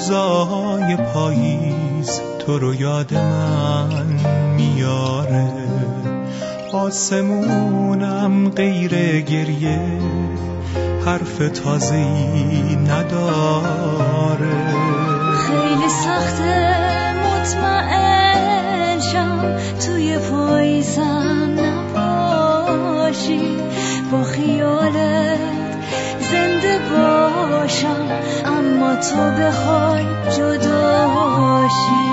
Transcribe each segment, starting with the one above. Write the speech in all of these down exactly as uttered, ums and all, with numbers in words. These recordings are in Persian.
روزای پاییز تو رو یاد من میاره، آسمونم غیر گریه حرف تازه‌ای نداره. خیلی سخته مطمئن شم توی پاییزم نباشی، با خیالت زنده باشم اما تو بخوای جداشی.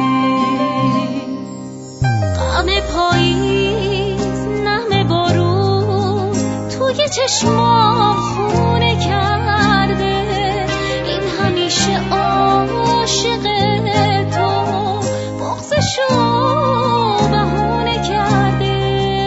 غم پاییز نم بارون توی چشمام خونه کرده، این همیشه عاشق تو بغضشو بهونه کرده.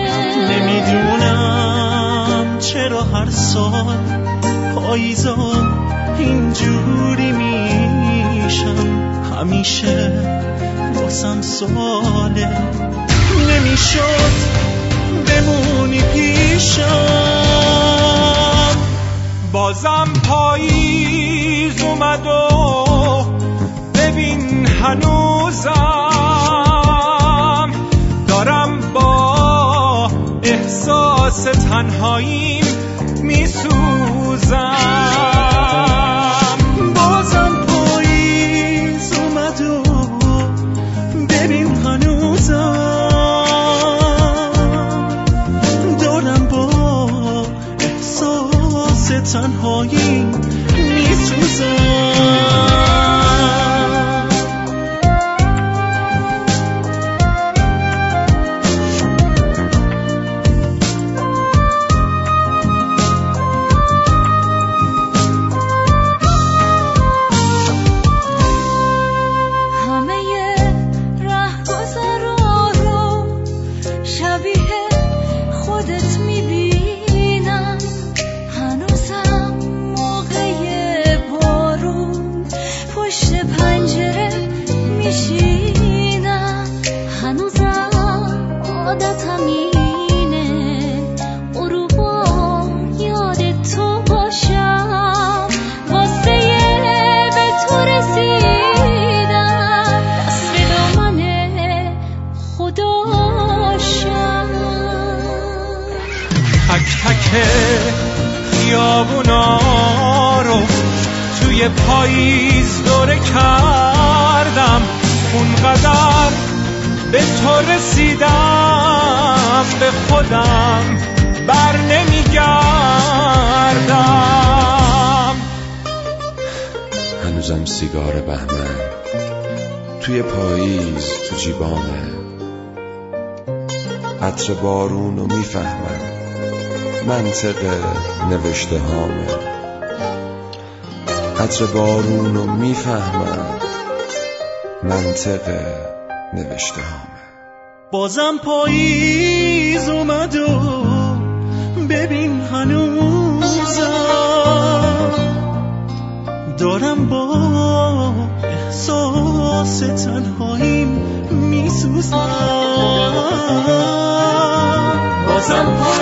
نمیدونم چرا هر سال پاییزام اینجوری میشم، همیشه واسم سواله نمیشد بمونی پیشم. بازم پاییز اومد و ببین هنوزم دارم با احساس تنهاییم میسوزم. بازم پاییز اومد و ببین هنوزم دارم با احساس تنهاییم میسوزم. خیابونا رو توی پاییز دوره کردم، اونقدر به تو رسیدم به خودم بر نمیگردم. هنوزم سیگار بهمن توی پاییز تو جیبامه، عطر بارونو میفهمم منطق نوشته هامه، عطر بارونو میفهمم منطق نوشته هامه. بازم پاییز اومد و ببین هنوزم دارم با احساس تنهاییم میسوزم. بازم